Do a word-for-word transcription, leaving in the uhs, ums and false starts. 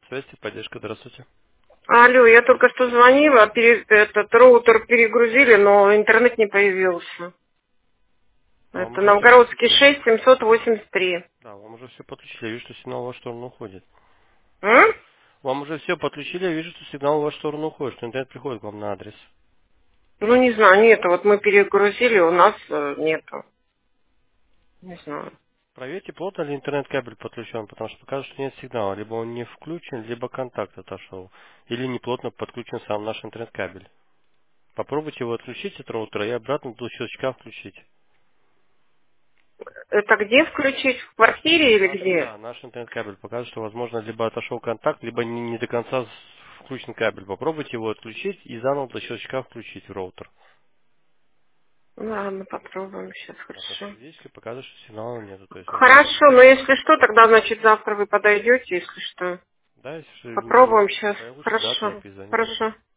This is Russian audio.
Связь и поддержка, здравствуйте. Алло, я только что звонила, пере- этот роутер перегрузили, но интернет не появился. А вам Это уже все Новгородский подключили? шесть семьсот восемьдесят три. Да, вам уже все подключили. Я вижу, что сигнал в вашу сторону уходит. М? Вам уже все подключили, я вижу, что сигнал в вашу сторону уходит, что интернет приходит к вам на адрес. Ну, не знаю, нету. Вот мы перегрузили, у нас э, нету. Не знаю. Проверьте, плотно ли интернет-кабель подключен, потому что покажет, что нет сигнала. Либо он не включен, либо контакт отошел. Или неплотно подключен сам наш интернет-кабель. Попробуйте его отключить от роутера и обратно до щелчка включить. Это где включить? В квартире или Наш, где? да, наш интернет-кабель покажет, что, возможно, либо отошел контакт, либо не, не до конца с- включен кабель. Попробуйте его отключить и заново до щелчка включить в роутер. Ладно, попробуем сейчас, Да, потому что хорошо. физически показывает, что сигнала нету, то есть интернет. Хорошо, но если что, тогда, значит, завтра вы подойдете, если что. Да, если Попробуем не сейчас. появится, завтра Хорошо, перезвоните. хорошо.